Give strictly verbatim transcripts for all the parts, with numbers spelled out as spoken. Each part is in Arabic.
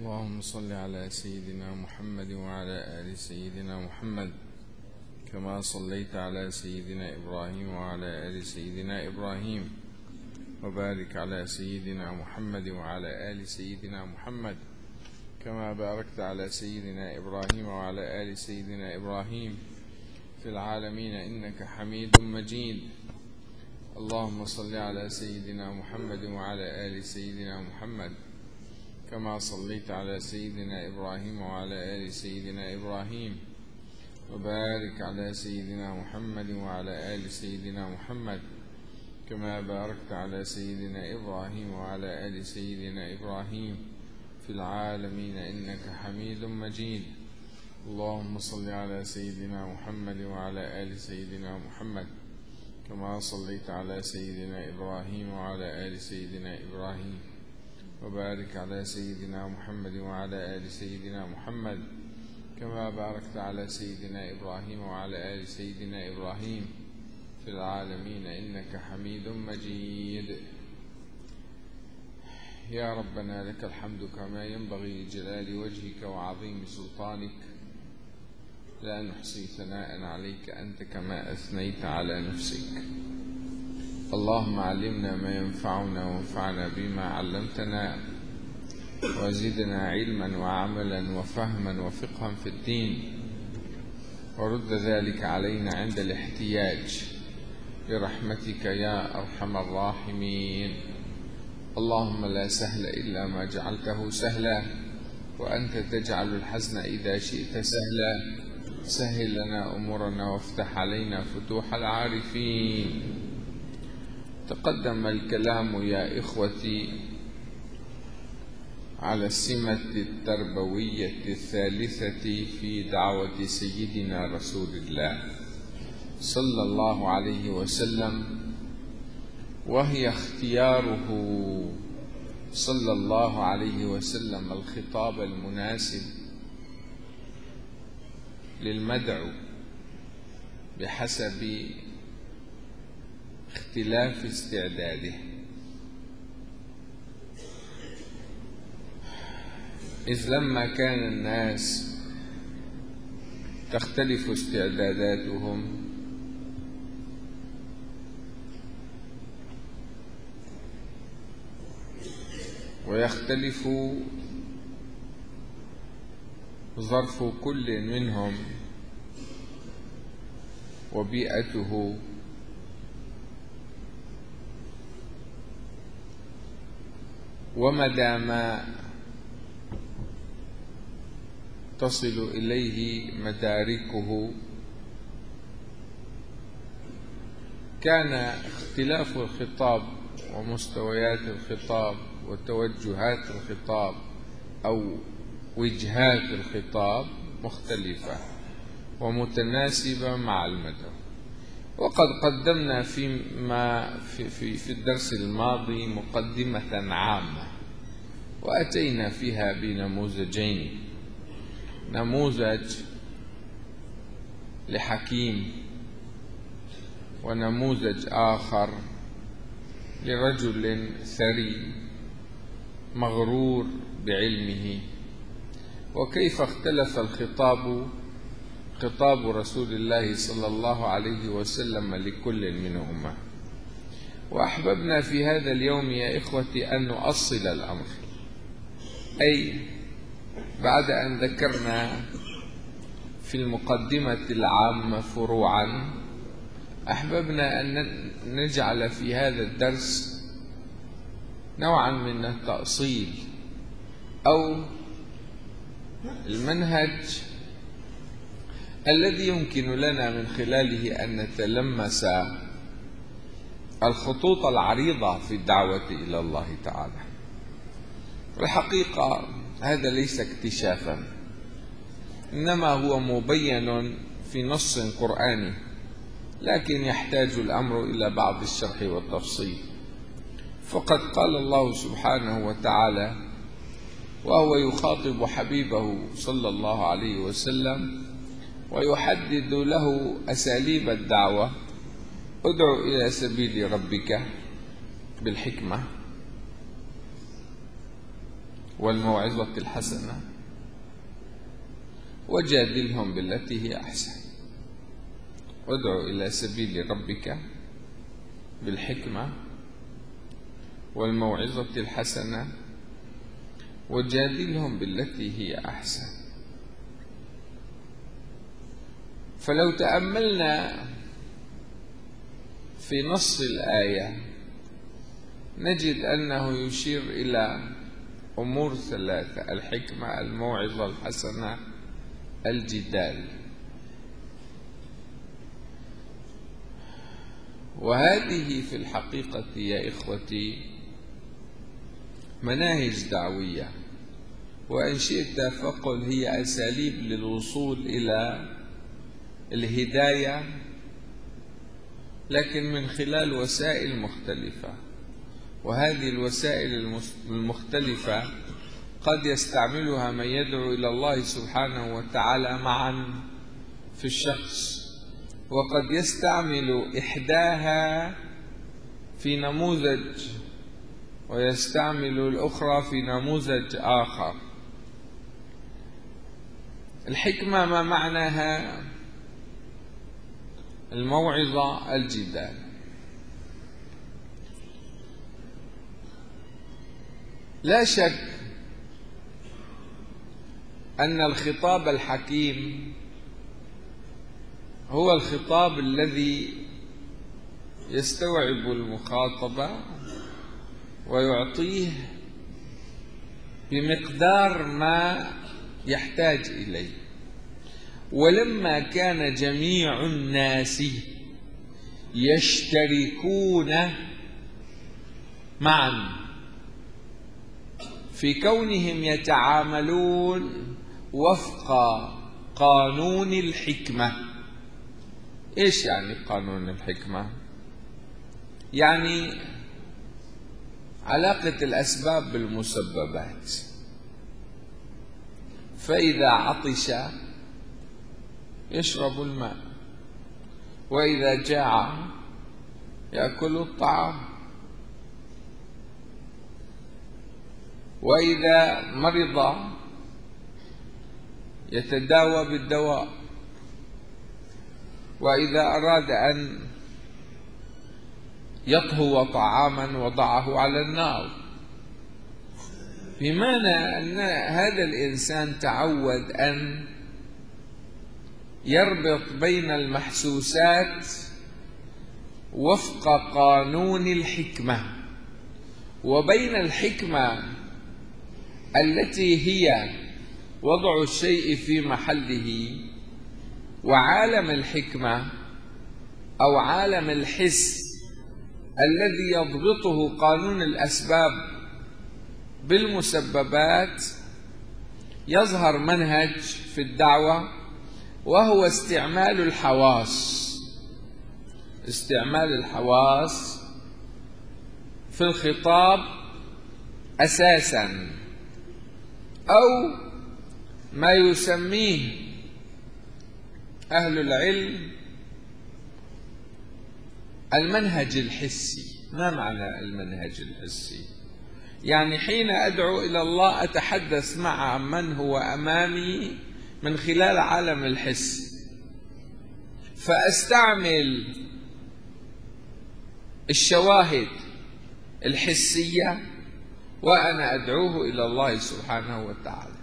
اللهم صل على سيدنا محمد وعلى آل سيدنا محمد كما صليت على سيدنا إبراهيم وعلى آل سيدنا إبراهيم، وبارك على سيدنا محمد وعلى آل سيدنا محمد كما باركت على سيدنا إبراهيم وعلى آل سيدنا إبراهيم في العالمين إنك حميد مجيد. اللهم صل على سيدنا محمد وعلى آل سيدنا محمد كما صليت على سيدنا إبراهيم وعلى آل سيدنا إبراهيم، وبارك على سيدنا محمد وعلى آل سيدنا محمد كما باركت على سيدنا إبراهيم وعلى آل سيدنا إبراهيم في العالمين إنك حميد مجيد. اللهم صل على سيدنا محمد وعلى آل سيدنا محمد كما صليت على سيدنا إبراهيم وعلى آل سيدنا إبراهيم، وبارك على سيدنا محمد وعلى آل سيدنا محمد كما باركت على سيدنا إبراهيم وعلى آل سيدنا إبراهيم في العالمين إنك حميد مجيد. يا ربنا لك الحمد كما ينبغي لجلال وجهك وعظيم سلطانك، لا نحصي ثناء عليك أنت كما أثنيت على نفسك. اللهم علمنا ما ينفعنا وانفعنا بما علمتنا، وزدنا علما وعملا وفهما وفقها في الدين، ورد ذلك علينا عند الاحتياج برحمتك يا أرحم الراحمين. اللهم لا سهل إلا ما جعلته سهلا، وأنت تجعل الحزن إذا شئت سهلا. سهل لنا أمورنا وافتح علينا فتوح العارفين. تقدم الكلام يا إخوتي على السمة التربوية الثالثة في دعوة سيدنا رسول الله صلى الله عليه وسلم، وهي اختياره صلى الله عليه وسلم الخطاب المناسب للمدعو بحسب اختلاف استعداده. إذ لما كان الناس تختلف استعداداتهم ويختلف ظرف كل منهم وبيئته، ومدى ما تصل إليه مداركه، كان اختلاف الخطاب ومستويات الخطاب وتوجهات الخطاب أو وجهات الخطاب مختلفة ومتناسبة مع المدعو. وقد قدمنا فيما في, في, في الدرس الماضي مقدمة عامة، وأتينا فيها بنموذجين: نموذج لحكيم، ونموذج آخر لرجل ثري مغرور بعلمه، وكيف اختلف الخطاب خطاب رسول الله صلى الله عليه وسلم لكل منهما. وأحببنا في هذا اليوم يا إخوتي أن نؤصل الأمر، أي بعد أن ذكرنا في المقدمة العامة فروعا، أحببنا أن نجعل في هذا الدرس نوعا من التأصيل أو المنهج الذي يمكن لنا من خلاله أن نتلمس الخطوط العريضة في الدعوة إلى الله تعالى. والحقيقة هذا ليس اكتشافا، إنما هو مبين في نص قرآني، لكن يحتاج الأمر إلى بعض الشرح والتفصيل. فقد قال الله سبحانه وتعالى وهو يخاطب حبيبه صلى الله عليه وسلم ويحدد له أساليب الدعوة: ادع إلى سبيل ربك بالحكمة والموعظة الحسنة وجادلهم بالتي هي أحسن. وادع إلى سبيل ربك بالحكمة والموعظة الحسنة وجادلهم بالتي هي أحسن. فلو تأملنا في نص الآية نجد أنه يشير إلى أمور ثلاثة: الحكمة، الموعظة الحسنة، الجدال. وهذه في الحقيقة يا إخوتي مناهج دعوية، وإن شئت فقل هي أساليب للوصول إلى الهداية، لكن من خلال وسائل مختلفة. وهذه الوسائل المختلفة قد يستعملها من يدعو إلى الله سبحانه وتعالى معا في الشخص، وقد يستعمل إحداها في نموذج ويستعمل الأخرى في نموذج آخر. الحكمة ما معناها؟ الموعظة، الجدال. لا شك أن الخطاب الحكيم هو الخطاب الذي يستوعب المخاطب ويعطيه بمقدار ما يحتاج إليه. ولما كان جميع الناس يشتركون معا في كونهم يتعاملون وفق قانون الحكمة. إيش يعني قانون الحكمة؟ يعني علاقة الأسباب بالمسببات. فإذا عطش يشرب الماء، وإذا جاع يأكل الطعام، وإذا مرض يتداوى بالدواء، وإذا أراد أن يطهو طعاما وضعه على النار. بمعنى أن هذا الإنسان تعود أن يربط بين المحسوسات وفق قانون الحكمة، وبين الحكمة التي هي وضع الشيء في محله، وعالم الحكمة أو عالم الحس الذي يضبطه قانون الأسباب بالمسببات. يظهر منهج في الدعوة وهو استعمال الحواس، استعمال الحواس في الخطاب أساسا، أو ما يسميه أهل العلم المنهج الحسي. ما معنى المنهج الحسي؟ يعني حين أدعو إلى الله أتحدث مع من هو أمامي من خلال عالم الحس، فأستعمل الشواهد الحسية وأنا أدعوه إلى الله سبحانه وتعالى.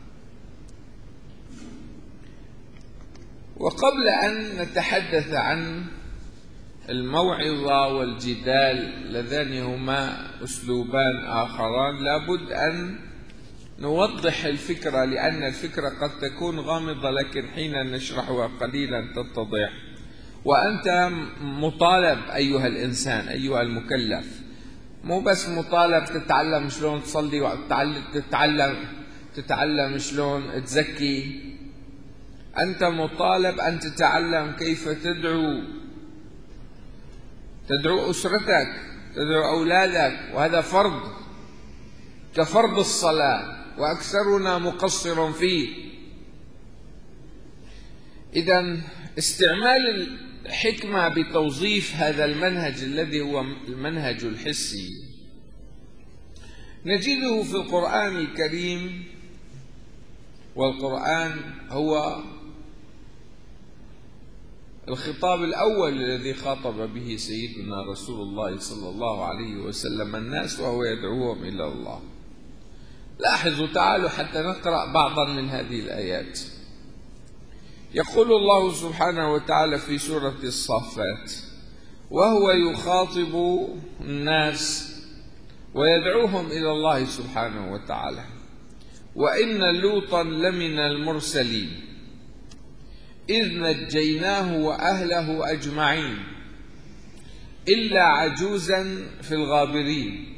وقبل أن نتحدث عن الموعظة والجدال اللذان هما أسلوبان آخران، لابد أن نوضح الفكرة، لأن الفكرة قد تكون غامضة لكن حين نشرحها قليلا تتضح. وأنت مطالب أيها الإنسان، أيها المكلف، مو بس مطالب تتعلم شلون تصلي وتتعلم تتعلم شلون تزكي، أنت مطالب أن تتعلم كيف تدعو تدعو أسرتك، تدعو أولادك، وهذا فرض كفرض الصلاة وأكثرنا مقصر فيه. إذن استعمال الحكمة بتوظيف هذا المنهج الذي هو المنهج الحسي نجده في القرآن الكريم، والقرآن هو الخطاب الأول الذي خاطب به سيدنا رسول الله صلى الله عليه وسلم الناس وهو يدعوهم إلى الله. لاحظوا، تعالوا حتى نقرأ بعضا من هذه الآيات. يقول الله سبحانه وتعالى في سورة الصافات: وهو يخاطب الناس ويدعوهم إلى الله سبحانه وتعالى: وإن لوطا لمن المرسلين إذ نجيناه وأهله أجمعين إلا عجوزا في الغابرين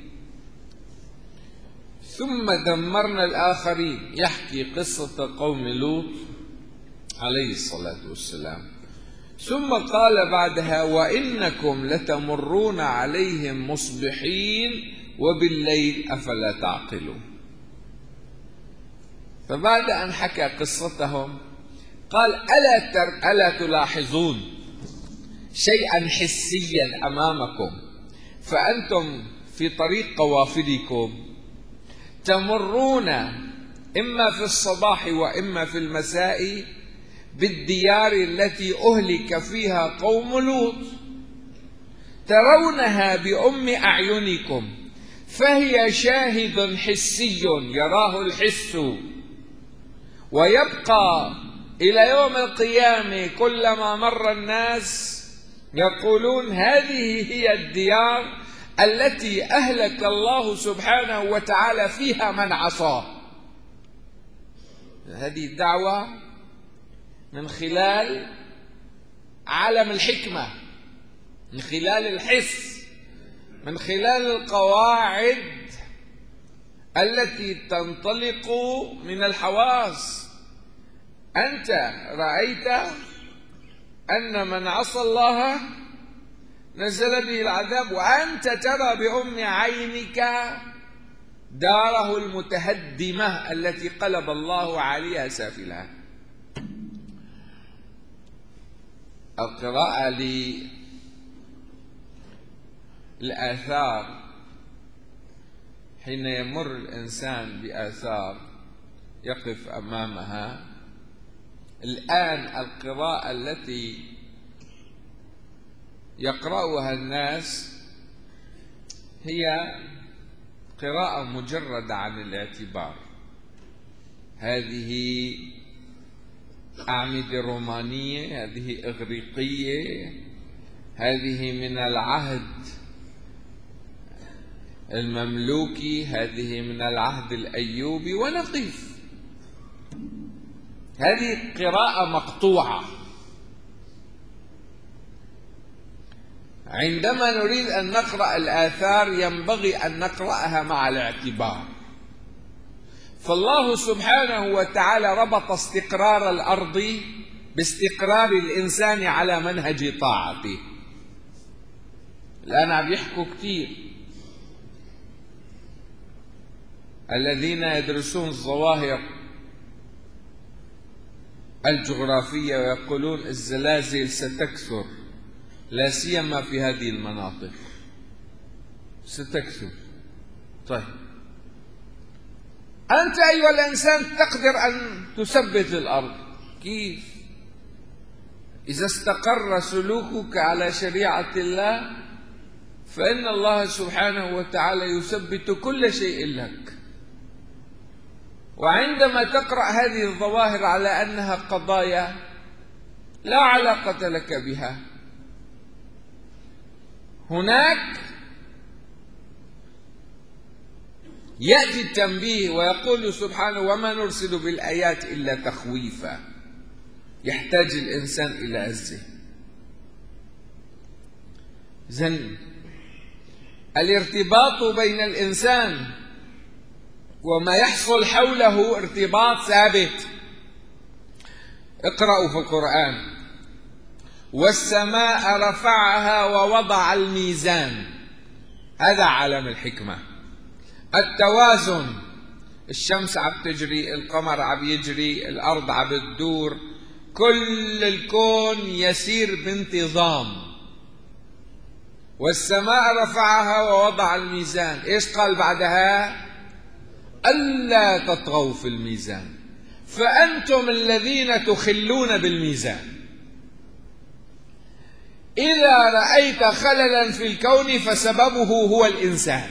ثم دمرنا الآخرين. يحكي قصة قوم لوط عليه الصلاة والسلام، ثم قال بعدها: وإنكم لتمرون عليهم مصبحين وبالليل أفلا تعقلون. فبعد أن حكى قصتهم قال: ألا, تر... ألا تلاحظون شيئا حسيا أمامكم، فأنتم في طريق قوافلكم تمرون إما في الصباح وإما في المساء بالديار التي أهلك فيها قوم لوط، ترونها بأم أعينكم، فهي شاهد حسي يراه الحس، ويبقى إلى يوم القيامة كلما مر الناس يقولون: هذه هي الديار التي أهلك الله سبحانه وتعالى فيها من عصاه. هذه الدعوة من خلال عالم الحكمة، من خلال الحس، من خلال القواعد التي تنطلق من الحواس. أنت رأيت أن من عصى الله نزل به العذاب، وأنت ترى بأم عينك داره المتهدمة التي قلب الله عليها سافلها. القراءة للآثار حين يمر الإنسان بآثار يقف أمامها. الآن القراءة التي يقرأها الناس هي قراءة مجردة عن الاعتبار. هذه أعمدة رومانية، هذه إغريقية، هذه من العهد المملوكي، هذه من العهد الأيوبي، ونقف. هذه قراءة مقطوعة. عندما نريد أن نقرأ الآثار ينبغي أن نقرأها مع الاعتبار. فالله سبحانه وتعالى ربط استقرار الأرض باستقرار الإنسان على منهج طاعته. الآن عم يحكوا كثير الذين يدرسون الظواهر الجغرافية ويقولون الزلازل ستكثر، لا سيما في هذه المناطق ستكثر. طيب، أنت أيها الإنسان تقدر أن تثبت الأرض. كيف؟ إذا استقر سلوكك على شريعة الله فإن الله سبحانه وتعالى يثبت كل شيء لك. وعندما تقرأ هذه الظواهر على أنها قضايا لا علاقة لك بها، هناك يأتي التنبيه ويقول سبحانه: وما نرسل بالآيات إلا تخويفا. يحتاج الإنسان إلى هزه. إذن الارتباط بين الإنسان وما يحصل حوله ارتباط ثابت. اقرأوا في القرآن: والسماء رفعها ووضع الميزان. هذا عالم الحكمة، التوازن. الشمس عم تجري، القمر عم يجري، الأرض عم تدور، كل الكون يسير بانتظام. والسماء رفعها ووضع الميزان. إيش قال بعدها؟ ألا تطغوا في الميزان فأنتم الذين تخلون بالميزان. إذا رأيت خللا في الكون فسببه هو الإنسان.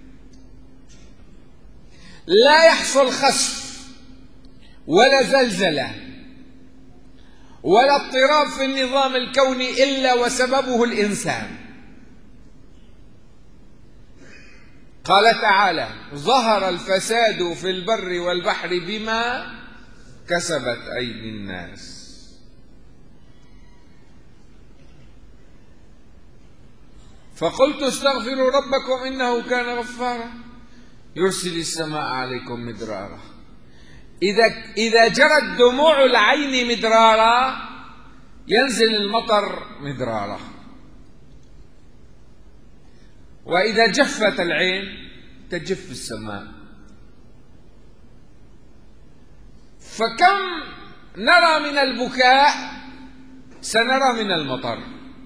لا يحصل خسف ولا زلزلة ولا اضطراب في النظام الكوني إلا وسببه الإنسان. قال تعالى: ظهر الفساد في البر والبحر بما كسبت أيدي الناس. فقلت استغفروا ربكم إنه كان غفارا يرسل السماء عليكم مدرارا. إذا إذا جرت دموع العين مدرارا ينزل المطر مدرارا، وإذا جفت العين تجف السماء. فكم نرى من البكاء سنرى من المطر.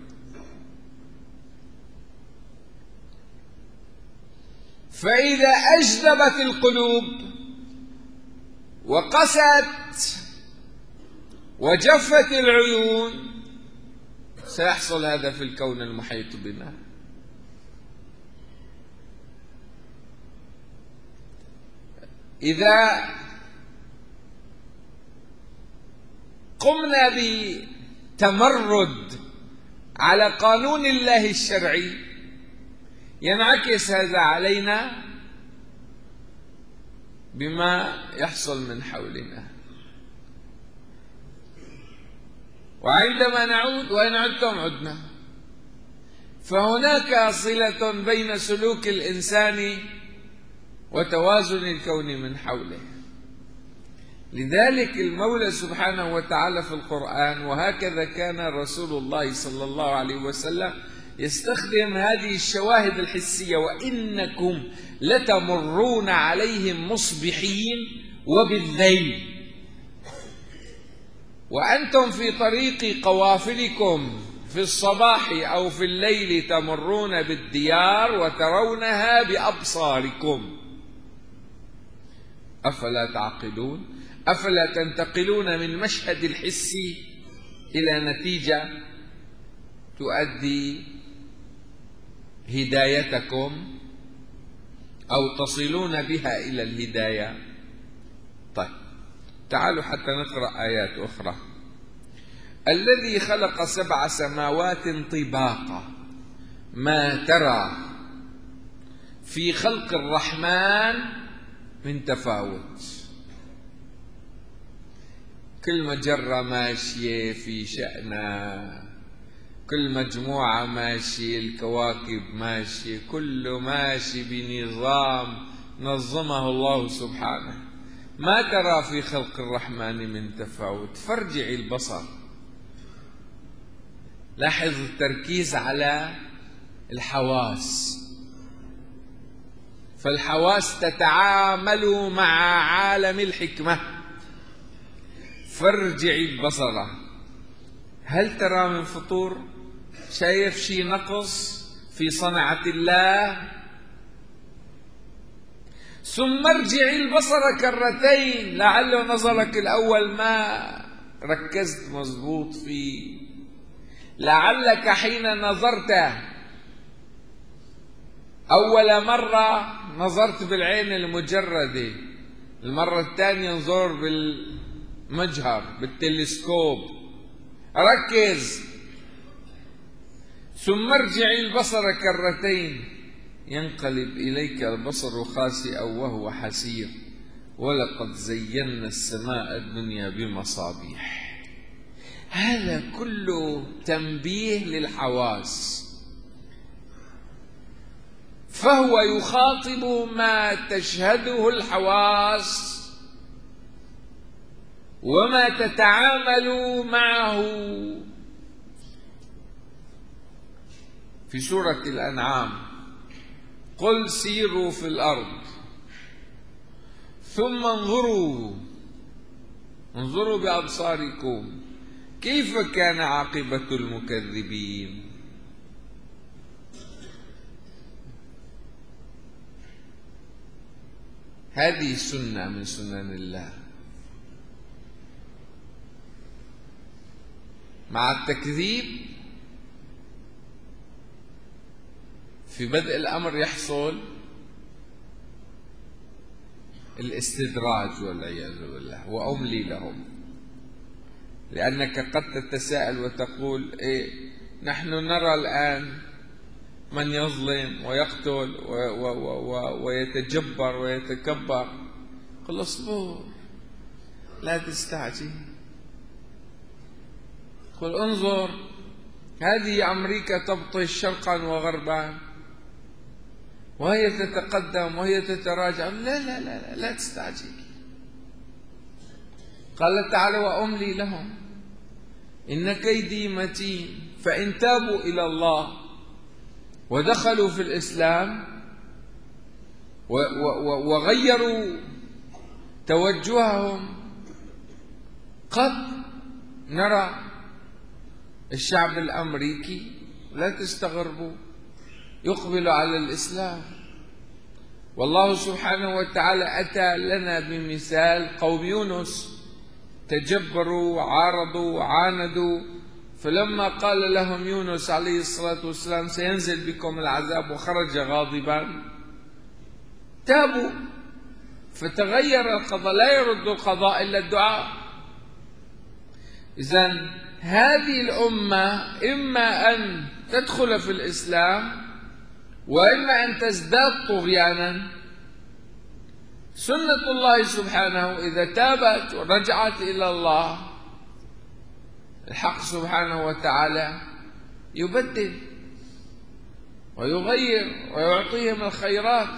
فإذا أجدبت القلوب وقست وجفت العيون سيحصل هذا في الكون المحيط بنا. إذا قمنا بتمرد على قانون الله الشرعي ينعكس هذا علينا بما يحصل من حولنا. وعندما نعود وإن عدتم عدنا، فهناك صلة بين سلوك الإنسان وتوازن الكون من حوله. لذلك المولى سبحانه وتعالى في القرآن، وهكذا كان رسول الله صلى الله عليه وسلم يستخدم هذه الشواهد الحسية: وإنكم لتمرون عليهم مصبحين وبالليل وأنتم في طريق قوافلكم في الصباح أو في الليل تمرون بالديار وترونها بأبصاركم أفلا تعقلون؟ أفلا تنتقلون من المشهد الحسي إلى نتيجة تؤدي هدايتكم أو تصلون بها إلى الهداية؟ طيب، تعالوا حتى نقرأ آيات أخرى. الذي خلق سبع سماوات طباقا ما ترى في خلق الرحمن من تفاوت. كل مجرة ماشية في شأنها، كل مجموعة ماشية، الكواكب ماشية، كله ماشي بنظام نظمه الله سبحانه. ما ترى في خلق الرحمن من تفاوت. فارجع البصر، لاحظ التركيز على الحواس، فالحواس تتعامل مع عالم الحكمة. فارجع البصر هل ترى من فطور؟ شايف شيء نقص في صنعة الله؟ ثم ارجع البصر كرتين لعل نظرك الأول ما ركزت مضبوط فيه، لعلك حين نظرت أول مرة نظرت بالعين المجردة، المرة الثانية انظر بالمجهر بالتلسكوب، ركز. ثم ارجع البصر كرتين ينقلب إليك البصر خاسئا وهو حسير ولقد زينا السماء الدنيا بمصابيح. هذا كله تنبيه للحواس، فهو يخاطب ما تشهده الحواس وما تتعامل معه. في سورة الأنعام: قل سيروا في الأرض ثم انظروا انظروا بأبصاركم كيف كان عاقبة المكذبين. هذه سنة من سنن الله، مع التكذيب في بدء الأمر يحصل الاستدراج والعياذ بالله، وأملي لهم، لأنك قد تتساءل وتقول إيه نحن نرى الآن من يظلم ويقتل ويتجبر ويتكبر. قل اصبر لا تستعجل، قل انظر هذه أمريكا تبطش شرقا وغربا وهي تتقدم وهي تتراجع. لا لا لا لا, لا تستعجل. قال تعالى وأملي لهم إن كيدي متين، فإن تابوا إلى الله ودخلوا في الإسلام وغيروا توجههم قد نرى الشعب الأمريكي، لا تستغربوا، يقبل على الإسلام. والله سبحانه وتعالى أتى لنا بمثال قوم يونس، تجبروا وعارضوا وعاندوا، فلما قال لهم يونس عليه الصلاة والسلام سينزل بكم العذاب وخرج غاضبا تابوا فتغير القضاء. لا يرد القضاء إلا الدعاء. إذن هذه الأمة إما أن تدخل في الإسلام وإما أن تزداد طغيانا. سنة الله سبحانه إذا تابت ورجعت إلى الله، الحق سبحانه وتعالى يبدل ويغير ويعطيهم الخيرات،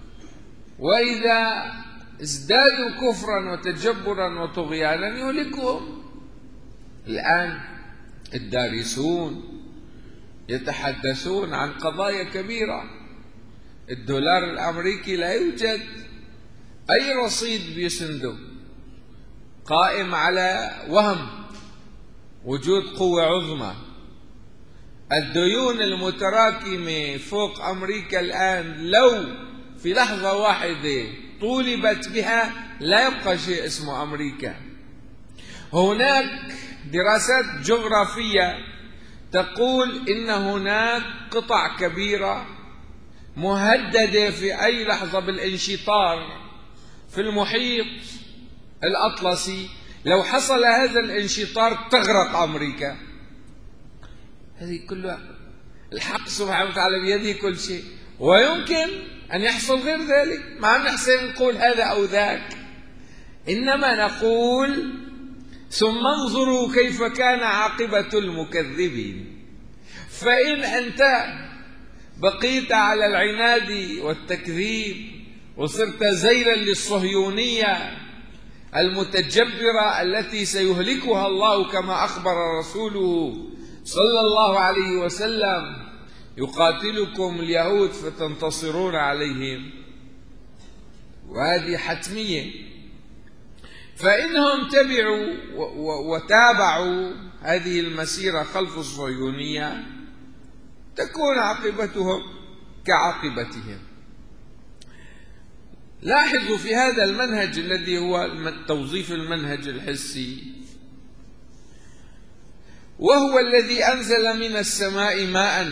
وإذا ازدادوا كفرا وتجبرا وطغيانا يهلكهم. الآن الدارسون يتحدثون عن قضايا كبيرة. الدولار الأمريكي لا يوجد أي رصيد بيسنده، قائم على وهم وجود قوة عظمى. الديون المتراكمة فوق أمريكا الآن لو في لحظة واحدة طولبت بها لا يبقى شيء اسمه أمريكا. هناك دراسات جغرافية تقول إن هناك قطع كبيرة مهددة في أي لحظة بالانشطار في المحيط الأطلسي. لو حصل هذا الانشطار تغرق أمريكا. هذه كلها الحق سبحانه وتعالى بيده كل شيء، ويمكن أن يحصل غير ذلك. ما عم نحسن نقول هذا أو ذاك، إنما نقول ثم انظروا كيف كان عاقبة المكذبين. فإن أنت بقيت على العناد والتكذيب وصرت زيلا للصهيونية المتجبرة التي سيهلكها الله كما أخبر رسوله صلى الله عليه وسلم، يقاتلكم اليهود فتنتصرون عليهم، وهذه حتمية. فإنهم تبعوا وتابعوا هذه المسيرة خلف الصهيونية تكون عاقبتهم كعاقبتهم. لاحظوا في هذا المنهج الذي هو توظيف المنهج الحسي، وهو الذي أنزل من السماء ماء.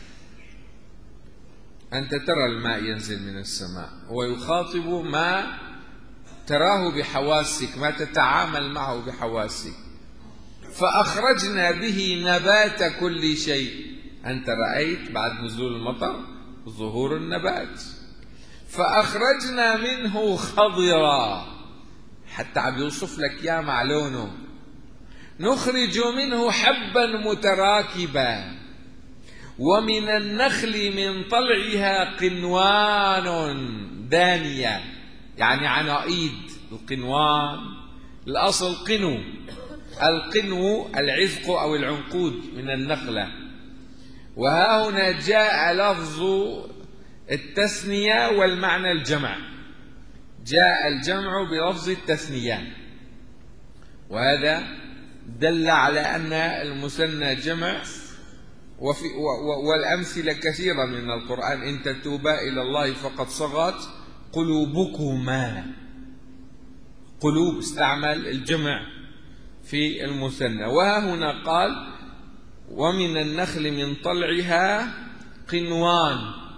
أنت ترى الماء ينزل من السماء، هو يخاطب ما تراه بحواسك، ما تتعامل معه بحواسك. فأخرجنا به نبات كل شيء. أنت رأيت بعد نزول المطر ظهور النبات. فأخرجنا منه خضرا، حتى عم يوصف لك يا مع لونه. نخرج منه حبا متراكبا ومن النخل من طلعها قنوان دانية، يعني عناقيد. القنوان الأصل قنو، القنو العذق أو العنقود من النخلة. وها هنا جاء لفظ التثنية والمعنى الجمع، جاء الجمع بلفظ التثنية، وهذا دل على أن المثنى جمع. وفي والأمثلة كثيرة من القرآن. إن تتوبا إلى الله فقد صغت قلوبكما. قلوب استعمل الجمع في المثنى. وها هنا قال ومن النخل من طلعها قنوان،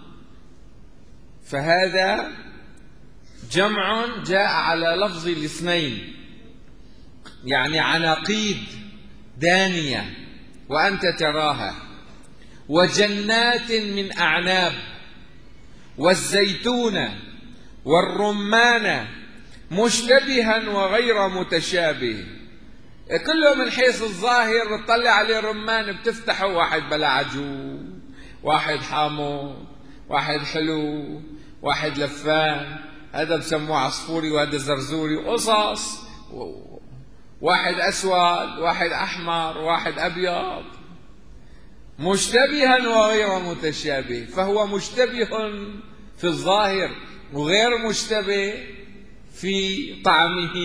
فهذا جمع جاء على لفظ الاثنين، يعني عناقيد دانية وأنت تراها. وجنات من أعناب والزيتون والرمان مشتبها وغير متشابه. كله من حيث الظاهر بتطلع عليه رمان بتفتحه واحد بلا عجو، واحد حامض، واحد حلو، واحد لفان، هذا بسموه عصفوري وهذا زرزوري، قصص، واحد أسود، واحد أحمر، واحد أبيض، مشتبها وغير متشابه. فهو مشتبه في الظاهر وغير مشتبه في طعمه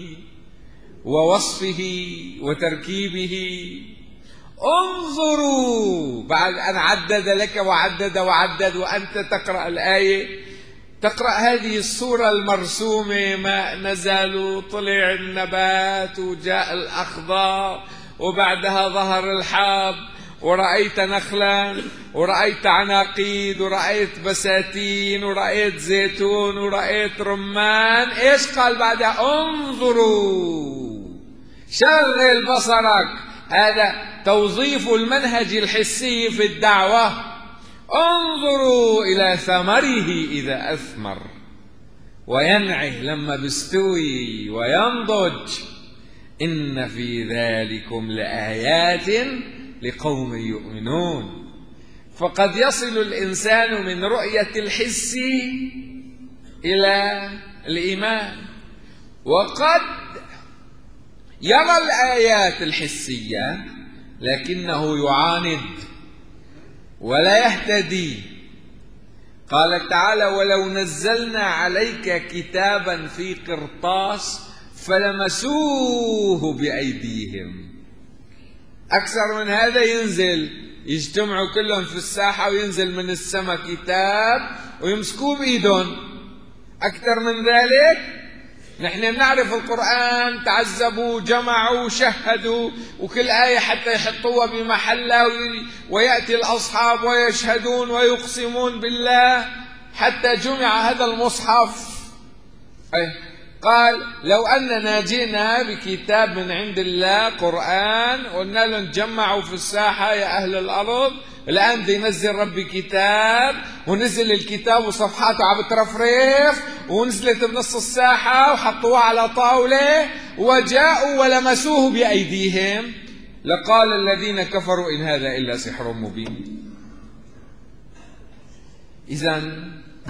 ووصفه وتركيبه. انظروا، بعد أن عدد لك وعدد وعدد وأنت تقرأ الآية، تقرأ هذه الصورة المرسومة، ماء نزل وطلع النبات وجاء الأخضر وبعدها ظهر الحب ورأيت نخلا ورأيت عناقيد ورأيت بساتين ورأيت زيتون ورأيت رمان. ايش قال بعدها؟ انظروا، شغل بصرك. هذا توظيف المنهج الحسي في الدعوة. انظروا إلى ثمره إذا أثمر وينعه لما بيستوي وينضج، إن في ذلكم لآيات لقوم يؤمنون. فقد يصل الإنسان من رؤية الحس إلى الإيمان، وقد يرى الآيات الحسية لكنه يعاند ولا يهتدي. قال تعالى ولو نزلنا عليك كتابا في قرطاس فلمسوه بأيديهم. أكثر من هذا ينزل، يجتمعوا كلهم في الساحة وينزل من السماء كتاب ويمسكوه بإيدهم. أكثر من ذلك نحن نعرف القرآن، تعذبوا جمعوا شهدوا، وكل آية حتى يحطوها بمحلها، ويأتي الأصحاب ويشهدون ويقسمون بالله حتى جمع هذا المصحف. قال لو أننا جئنا بكتاب من عند الله قرآن قلنا لهم تجمعوا في الساحة يا أهل الأرض، الآن بده ينزل ربي كتاب، ونزل الكتاب وصفحاته عم بترفرف ونزلت بنص الساحة وحطوها على طاولة وجاءوا ولمسوه بأيديهم، لقال الذين كفروا إن هذا إلا سحر مبين. إذن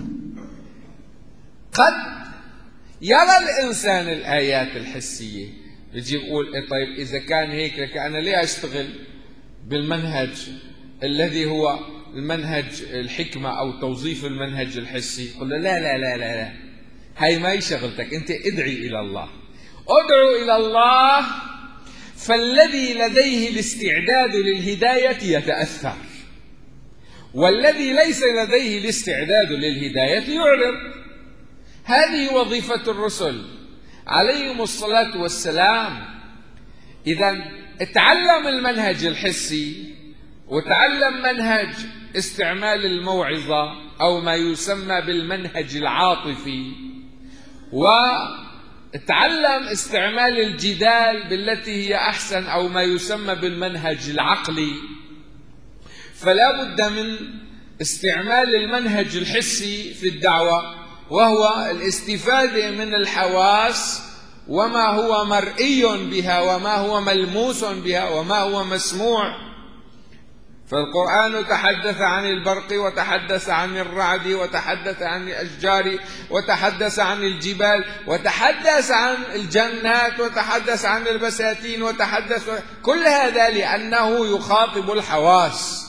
قد يرى الإنسان الآيات الحسية، يجي يقول إيه طيب إذا كان هيك لك أنا ليه أشتغل بالمنهج الذي هو المنهج الحكمة أو توظيف المنهج الحسي؟ قل له لا لا لا لا لا، هاي ما شغلتك، أنت ادعي إلى الله، ادعو إلى الله. فالذي لديه الاستعداد للهداية يتأثر، والذي ليس لديه الاستعداد للهداية يعرض. هذه وظيفة الرسل عليهم الصلاة والسلام. إذن اتعلم المنهج الحسي وتعلم منهج استعمال الموعظة أو ما يسمى بالمنهج العاطفي، وتعلم استعمال الجدال بالتي هي أحسن أو ما يسمى بالمنهج العقلي. فلا بد من استعمال المنهج الحسي في الدعوة، وهو الاستفادة من الحواس وما هو مرئي بها وما هو ملموس بها وما هو مسموع. فالقرآن تحدث عن البرق وتحدث عن الرعد وتحدث عن الأشجار وتحدث عن الجبال وتحدث عن الجنات وتحدث عن البساتين وتحدث كل هذا لأنه يخاطب الحواس.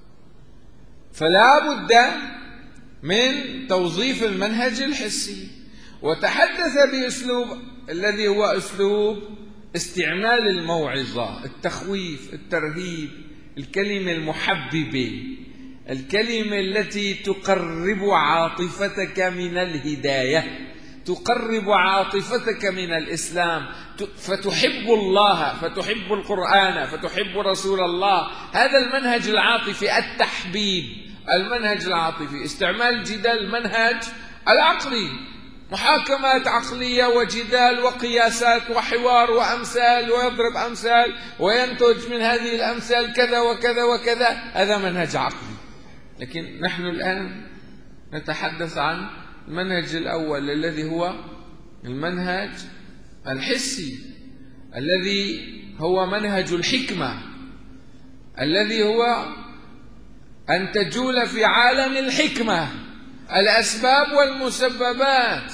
فلا بد من توظيف المنهج الحسي. وتحدث بأسلوب الذي هو أسلوب استعمال الموعظة، التخويف، الترهيب، الكلمة المحببة، الكلمة التي تقرب عاطفتك من الهداية، تقرب عاطفتك من الإسلام، فتحب الله، فتحب القرآن، فتحب رسول الله. هذا المنهج العاطفي، التحبيب، المنهج العاطفي. استعمال الجدال المنهج العقلي، محاكمات عقلية وجدال وقياسات وحوار وأمثال، ويضرب أمثال وينتج من هذه الأمثال كذا وكذا وكذا، هذا منهج عقلي. لكن نحن الآن نتحدث عن المنهج الأول الذي هو المنهج الحسي، الذي هو منهج الحكمة، الذي هو أن تجول في عالم الحكمة، الأسباب والمسببات.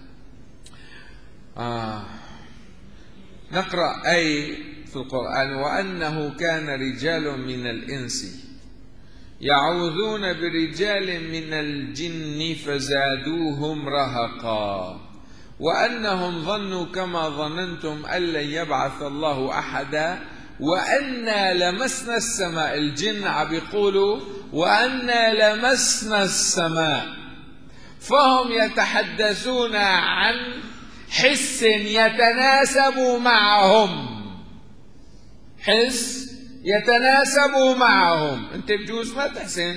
آه. نقرأ أي في القرآن: وأنه كان رجال من الإنس يعوذون برجال من الجن فزادوهم رهقا وأنهم ظنوا كما ظننتم أن لن يبعث الله أحدا وأنا لمسنا السماء. الجن عم يقولوا وأنا لمسنا السماء، فهم يتحدثون عن حس يتناسب معهم، حس يتناسب معهم. أنت بجوز ما تحسن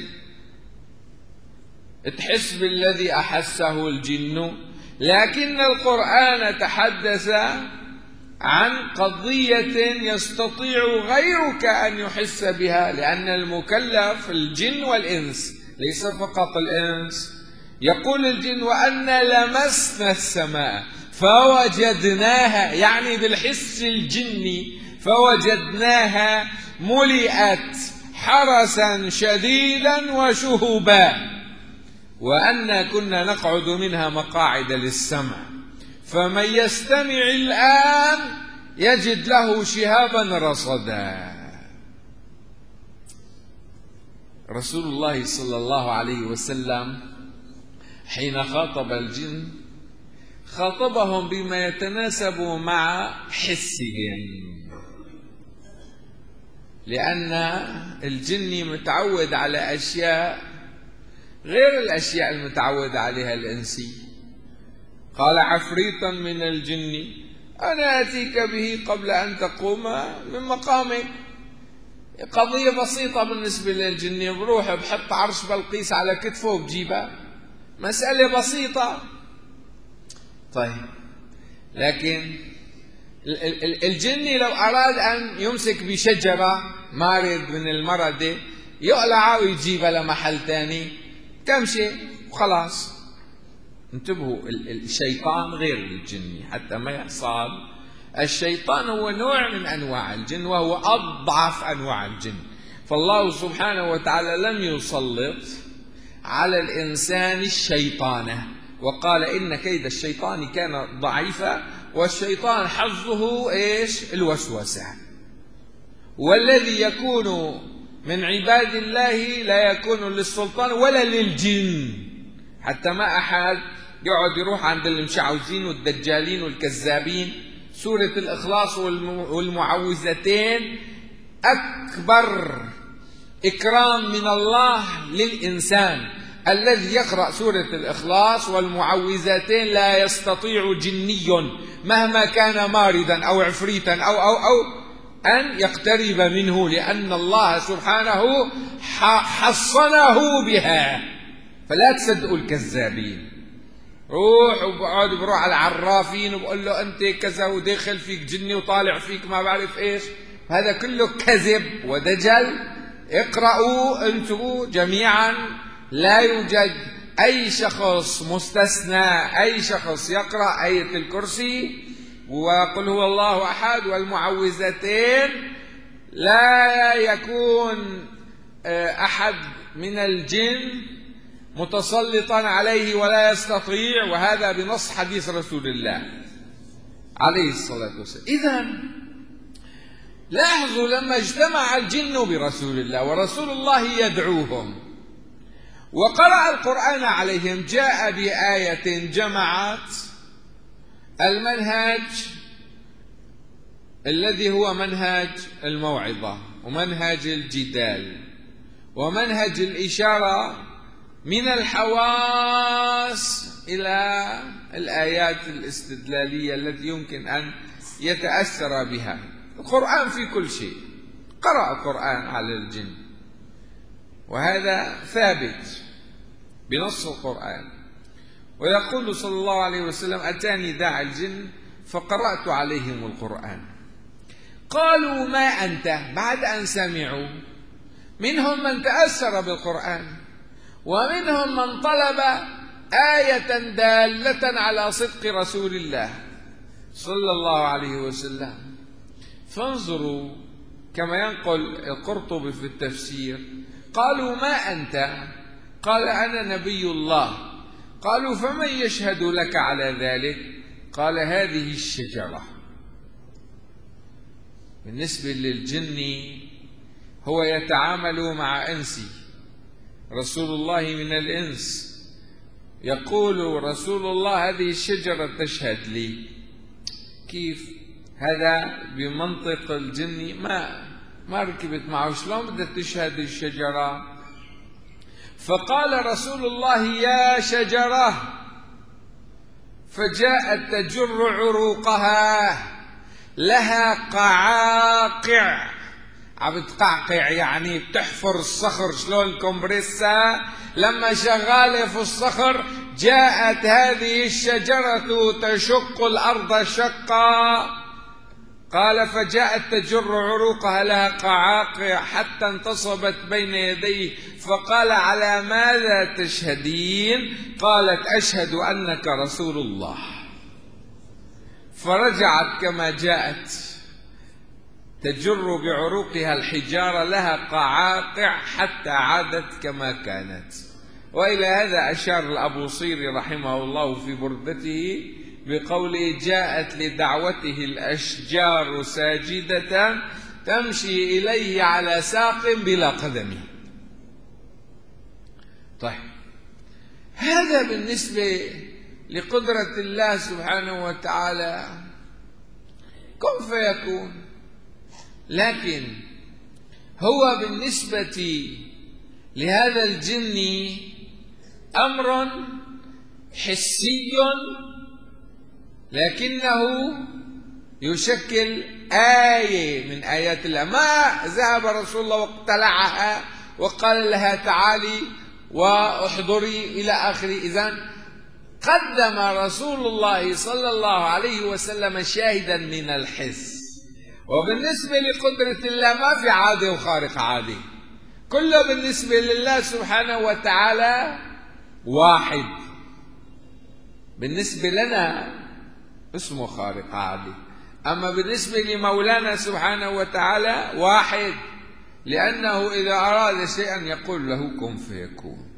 تحس بالذي أحسه الجن، لكن القرآن تحدث عن قضية يستطيع غيرك أن يحس بها، لأن المكلف الجن والإنس، ليس فقط الإنس. يقول الجن وأنا لمسنا السماء فوجدناها، يعني بالحس الجني، فوجدناها ملئت حرسا شديدا وشهبا وأنا كنا نقعد منها مقاعد للسمع فمن يستمع الآن يجد له شهابا رصدا. رسول الله صلى الله عليه وسلم حين خاطب الجن خاطبهم بما يتناسب مع حسهم، لأن الجن متعود على أشياء غير الأشياء المتعود عليها الإنسي. قال عفريتا من الجن أنا أتيك به قبل أن تقوم من مقامك. قضية بسيطة بالنسبة للجن، بروح بحط عرش بلقيس على كتفه وبجيبها، مسألة بسيطة. طيب، لكن الجن لو أراد أن يمسك بشجرة مارد من المردة يقلع ويجيبها لمحل ثاني، كم شيء وخلاص. انتبهوا، الشيطان غير الجن حتى ما يحصل. الشيطان هو نوع من أنواع الجن وهو أضعف أنواع الجن، فالله سبحانه وتعالى لم يسلط على الإنسان الشيطانة، وقال إن كيد الشيطان كان ضعيفا والشيطان حظه إيش؟ الوسوسة. والذي يكون من عباد الله لا يكون للسلطان ولا للجن، حتى ما أحد يقعد يروح عند المشعوذين والدجالين والكذابين. سورة الإخلاص والمعوذتين أكبر إكرام من الله للإنسان. الذي يقرأ سورة الإخلاص والمعوذتين لا يستطيع جني مهما كان ماردا أو عفريتا أو أو أو أن يقترب منه، لأن الله سبحانه حصنه بها. فلا تصدقوا الكذابين. روح وبقعد بروح على العرافين وبقول له أنت كذا وداخل فيك جني وطالع فيك ما بعرف إيش، هذا كله كذب ودجل. اقرأوا أنتم جميعا، لا يوجد أي شخص مستثنى، أي شخص يقرأ آية الكرسي وقل هو الله أحد والمعوذتين لا يكون أحد من الجن متسلطا عليه ولا يستطيع، وهذا بنص حديث رسول الله عليه الصلاة والسلام. إذن لاحظوا لما اجتمع الجن برسول الله ورسول الله يدعوهم وقرأ القرآن عليهم، جاء بآية جمعت المنهج الذي هو منهج الموعظة ومنهج الجدال ومنهج الإشارة من الحواس إلى الآيات الاستدلالية التي يمكن أن يتأثر بها. القرآن في كل شيء، قرأ القرآن على الجن، وهذا ثابت بنص القرآن. ويقول صلى الله عليه وسلم: أتاني داعي الجن فقرأت عليهم القرآن قالوا ما أنت، بعد أن سمعوا. منهم من تأثر بالقرآن، ومنهم من طلب آية دالة على صدق رسول الله صلى الله عليه وسلم. فانظروا كما ينقل القرطبي في التفسير: قالوا ما أنت؟ قال: أنا نبي الله. قالوا: فمن يشهد لك على ذلك؟ قال: هذه الشجرة. بالنسبة للجن هو يتعامل مع إنسي، رسول الله من الإنس، يقول رسول الله: هذه الشجرة تشهد لي. كيف هذا بمنطق الجن؟ ما ما ركبت معه، شلون بدها تشهد الشجرة؟ فقال رسول الله: يا شجرة، فجاءت تجر عروقها لها قعاقع، عم بتقعقع يعني بتحفر الصخر، شلون الكمبريسا لما شغالة في الصخر. جاءت هذه الشجرة تشق الأرض شقا. قال: فجاءت تجر عروقها لها قعاقع حتى انتصبت بين يديه، فقال: على ماذا تشهدين؟ قالت: أشهد أنك رسول الله. فرجعت كما جاءت تجر بعروقها الحجارة لها قعاقع حتى عادت كما كانت. وإلى هذا أشار الأبوصيري رحمه الله في بردته بقوله: جاءت لدعوته الأشجار ساجدة تمشي إليه على ساق بلا قدم. طيب، هذا بالنسبة لقدرة الله سبحانه وتعالى، كن فيكون. لكن هو بالنسبة لهذا الجن أمر حسي، لكنه يشكل آية من آيات الله. ما ذهب رسول الله واقتلعها وقال لها تعالي واحضري إلى آخره. إذن قدم رسول الله صلى الله عليه وسلم شاهدا من الحس. وبالنسبة لقدرة الله ما في عادة وخارق عادة، كله بالنسبة لله سبحانه وتعالى واحد. بالنسبة لنا اسمه خارق عادة، أما بالنسبة لمولانا سبحانه وتعالى واحد، لأنه إذا أراد شيئا يقول له كن فيكون.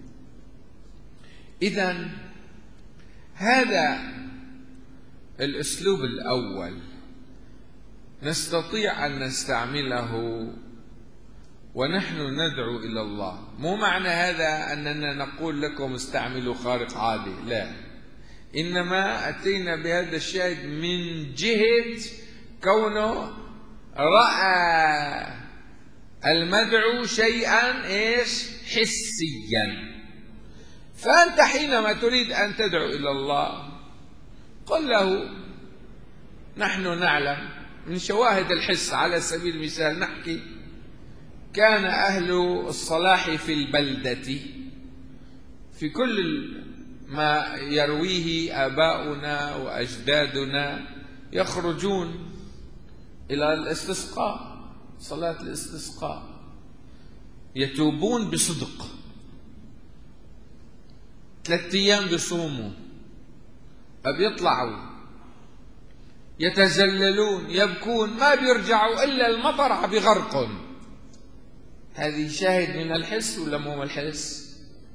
إذن هذا الأسلوب الأول نستطيع أن نستعمله ونحن ندعو إلى الله. مو معنى هذا أننا نقول لكم استعملوا خارق عادي، لا، إنما أتينا بهذا الشاهد من جهة كونه رأى المدعو شيئا إيش حسيا. فأنت حينما تريد أن تدعو إلى الله قل له: نحن نعلم من شواهد الحس، على سبيل المثال نحكي كان أهل الصلاح في البلدة، في كل ما يرويه آباؤنا وأجدادنا يخرجون إلى الاستسقاء، صلاة الاستسقاء، يتوبون بصدق، ثلاثة أيام بيصوموا، بيطلعوا يتزللون يبكون، ما بيرجعوا إلا المطر عم بيغرقهم. هذه شاهد من الحس ولا مو من الحس؟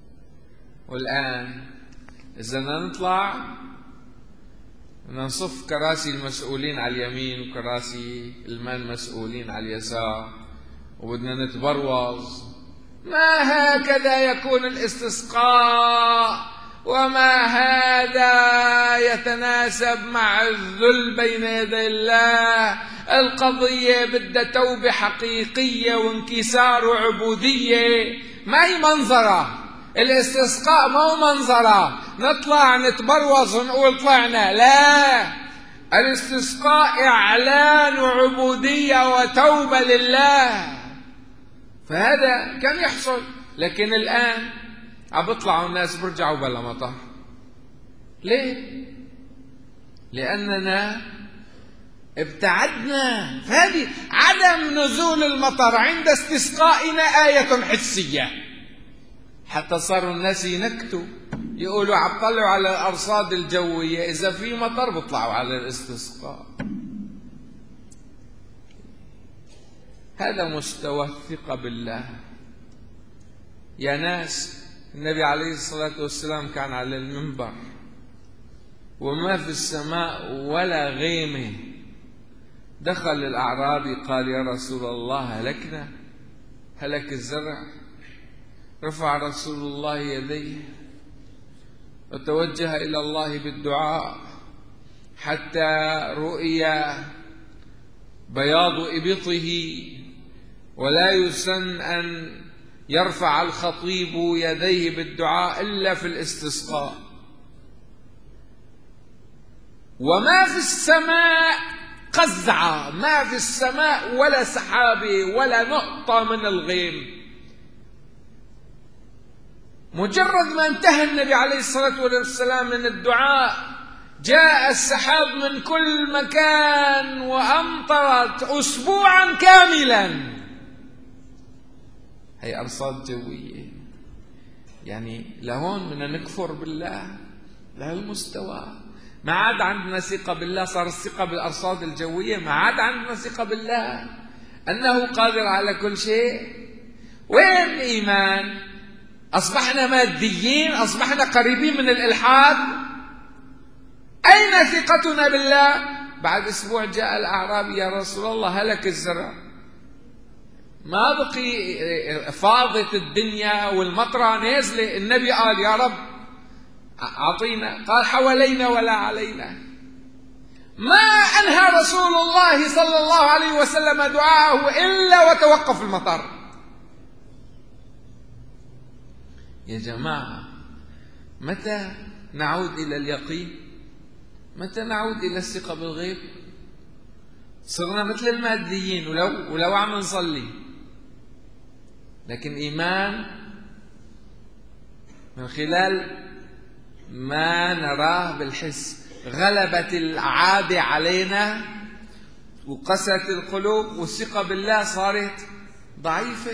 والآن إذا بدنا نطلع بدنا نصف كراسي المسؤولين على اليمين وكراسي المان مسؤولين على اليسار، وبدنا نتبروز. ما هكذا يكون الاستسقاء، وما هذا يتناسب مع الذل بين يدي الله. القضية بدها توبة حقيقية وانكسار وعبودية، ما هي منظرة. الاستسقاء ما هو منظرة نطلع نتبروز ونقول طلعنا، لا، الاستسقاء إعلان عبودية وتوبة لله. فهذا كان يحصل، لكن الآن عم بيطلعوا الناس برجعوا بلا مطر. ليه؟ لأننا ابتعدنا. فهذه عدم نزول المطر عند استسقائنا آية حسية، حتى صاروا الناس ينكتوا يقولوا عم طلعوا على الأرصاد الجوية، إذا في مطر بيطلعوا على الاستسقاء. هذا مستوى الثقة بالله يا ناس. النبي عليه الصلاة والسلام كان على المنبر وما في السماء ولا غيمة، دخل الأعرابي قال يا رسول الله هلكنا، هلك الزرع. رفع رسول الله يديه وتوجه إلى الله بالدعاء حتى رؤي بياض إبطه، ولا يسن أن يرفع الخطيب يديه بالدعاء إلا في الاستسقاء. وما في السماء قزعة، ما في السماء ولا سحابة ولا نقطة من الغيم. مجرد ما انتهى النبي عليه الصلاة والسلام من الدعاء جاء السحاب من كل مكان وأمطرت أسبوعا كاملا. هي أرصاد جوية، يعني لهون بدنا نكفر بالله لهالمستوى. ما عاد عندنا ثقة بالله، صار الثقة بالأرصاد الجوية، ما عاد عندنا ثقة بالله أنه قادر على كل شيء. وين الإيمان؟ أصبحنا ماديين، أصبحنا قريبين من الإلحاد. أين ثقتنا بالله؟ بعد أسبوع جاء الأعرابي يا رسول الله هلك الزرع، ما بقي، فاضت الدنيا والمطرة نازلة. النبي قال يا رب أعطينا، قال حوالينا ولا علينا. ما أنهى رسول الله صلى الله عليه وسلم دعاءه إلا وتوقف المطر. يا جماعة، متى نعود إلى اليقين؟ متى نعود إلى الثقة بالغيب؟ صرنا مثل الماديين ولو ولو عم نصلي، لكن إيمان من خلال ما نراه بالحس. غلبت العادة علينا وقست القلوب، والثقة بالله صارت ضعيفة.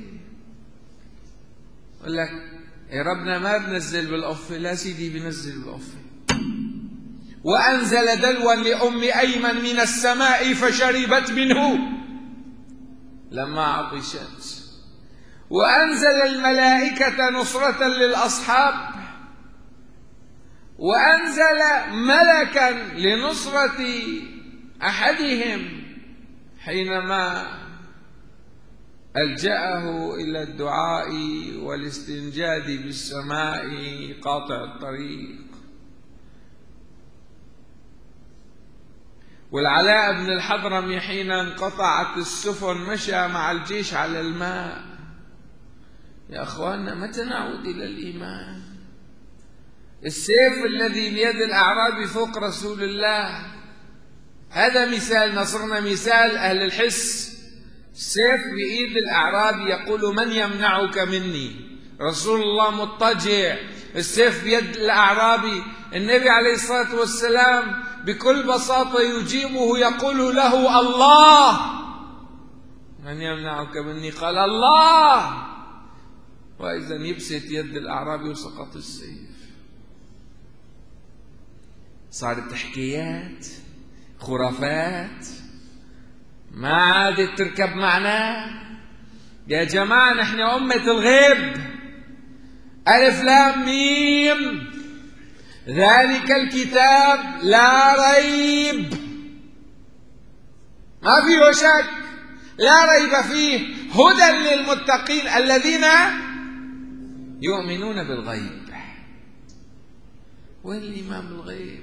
يقول لك يا ربنا ما بنزل بالقفة، لا سيدي بنزل بالقفة. وأنزل دلوا لأم أيمن من السماء فشربت منه لما عطشت. وأنزل الملائكة نصرة للأصحاب، وأنزل ملكا لنصرة أحدهم حينما ألجأه إلى الدعاء والاستنجاد بالسماء قاطع الطريق. والعلاء بن الحضرمي حين انقطعت السفن مشى مع الجيش على الماء. يا أخواننا، متى نعود إلى الإيمان؟ السيف الذي بيد الأعرابي فوق رسول الله، هذا مثال، نصرنا مثال أهل الحس. السيف بإيد الأعرابي يقول من يمنعك مني؟ رسول الله مضطجع، السيف بيد الأعرابي. النبي عليه الصلاة والسلام بكل بساطة يجيبه يقول له الله. من يمنعك مني؟ قال الله. وإذا يبست يد الأعرابي وسقط السيف. صارت حكايات، خرافات، ما عادت تركب معنا. يا جماعة، نحن أمة الغيب. ألف لام ميم، ذلك الكتاب لا ريب، ما فيه شك، لا ريب فيه، هدى للمتقين الذين يؤمنون بالغيب. وين الإيمان بالغيب؟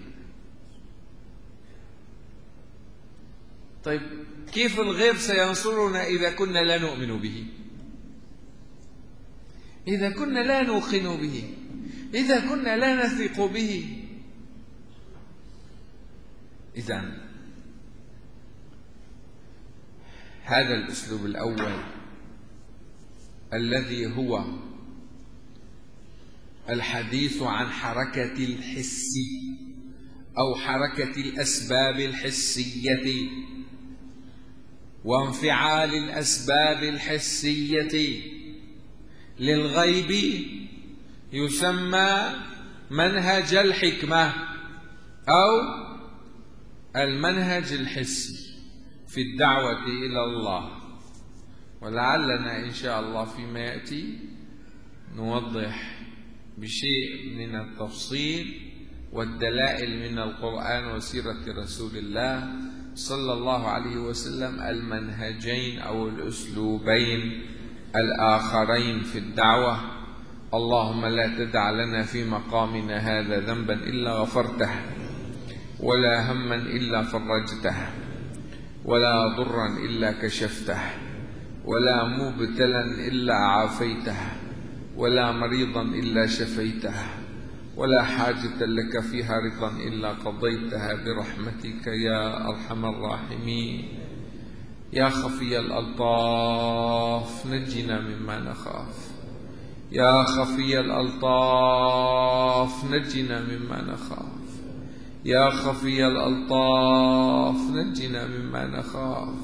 طيب كيف الغيب سينصرنا إذا كنا لا نؤمن به؟ إذا كنا لا نوقن به، إذا كنا لا نثق به. إذن هذا الأسلوب الأول الذي هو الحديث عن حركة الحس أو حركة الأسباب الحسية وانفعال الأسباب الحسية للغيب يسمى منهج الحكمة أو المنهج الحسي في الدعوة إلى الله. ولعلنا إن شاء الله فيما يأتي نوضح بشيء من التفصيل والدلائل من القرآن وسيرة رسول الله صلى الله عليه وسلم المنهجين أو الأسلوبين الآخرين في الدعوة. اللهم لا تدع لنا في مقامنا هذا ذنبا إلا غفرته، ولا هما إلا فرجته، ولا ضرا إلا كشفته، ولا مبتلا إلا عافيته، ولا مريضا إلا شفيته، ولا حاجة لك فيها رضا إلا قضيتها برحمتك يا أرحم الراحمين. يا خفي الألطاف نجنا مما نخاف، يا خفي الألطاف نجنا مما نخاف، يا خفي الألطاف نجنا مما نخاف.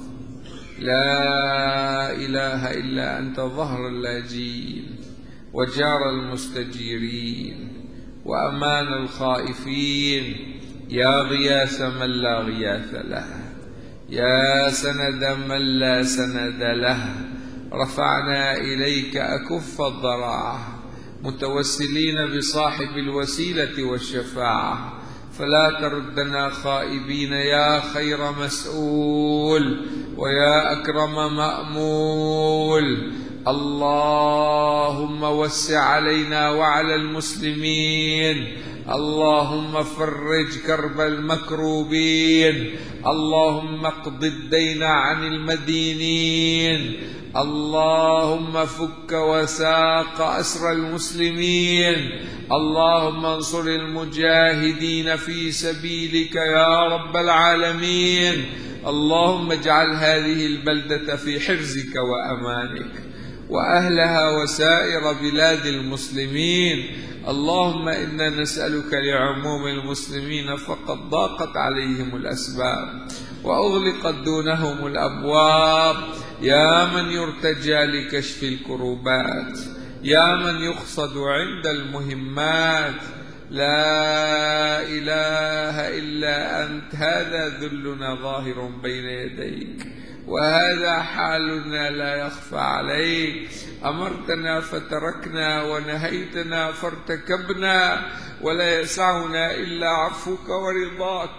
لا إله إلا أنت ظهر اللاجين وجار المستجيرين وأمان الخائفين، يا غياث من لا غياث له، يا سند من لا سند له. رفعنا إليك أكف الضراعة متوسلين بصاحب الوسيلة والشفاعة، فلا تردنا خائبين يا خير مسؤول ويا أكرم مأمول. اللهم وسع علينا وعلى المسلمين، اللهم فرج كرب المكروبين، اللهم اقض الدين عن المدينين، اللهم فك وساق أسر المسلمين، اللهم انصر المجاهدين في سبيلك يا رب العالمين. اللهم اجعل هذه البلدة في حرزك وأمانك وأهلها وسائر بلاد المسلمين. اللهم إنا نسألك لعموم المسلمين فقد ضاقت عليهم الأسباب وأغلقت دونهم الأبواب، يا من يرتجى لكشف الكروبات، يا من يقصد عند المهمات. لا إله إلا أنت، هذا ذلنا ظاهر بين يديك، وهذا حالنا لا يخفى عليك. أمرتنا فتركنا ونهيتنا فارتكبنا، ولا يسعنا إلا عفوك ورضاك،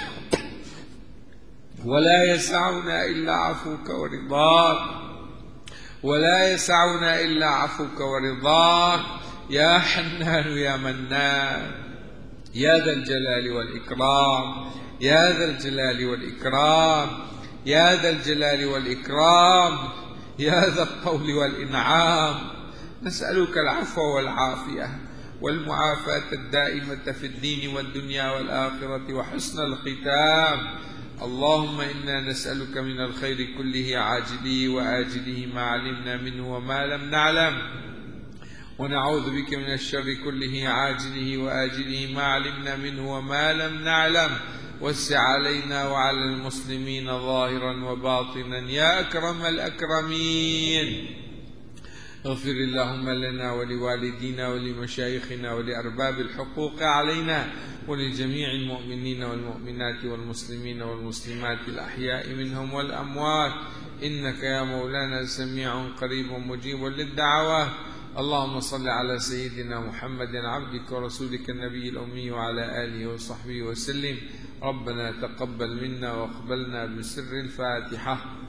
ولا يسعنا إلا عفوك ورضاك، ولا يسعنا إلا عفوك ورضاك. يا حنان يا منان، يا ذا الجلال والإكرام، يا ذا الجلال والإكرام، يا ذا الجلال والإكرام، يا ذا الطول والإنعام. نسألك العفو والعافية والمعافاة الدائمة في الدين والدنيا والآخرة وحسن الختام. اللهم إنا نسألك من الخير كله عاجله وآجله ما علمنا منه وما لم نعلم، ونعوذ بك من الشر كله عاجله وآجله ما علمنا منه وما لم نعلم. وسع علينا وعلى المسلمين ظاهرا وباطنا يا أكرم الأكرمين. اغفر اللهم لنا ولوالدينا ولمشايخنا ولأرباب الحقوق علينا ولجميع المؤمنين والمؤمنات والمسلمين والمسلمات الأحياء منهم والأموات، إنك يا مولانا سميع قريب مجيب للدعوات. اللهم صل على سيدنا محمد عبدك ورسولك النبي الأمي وعلى آله وصحبه وسلم. ربنا تقبل منا واقبلنا بسر الفاتحة.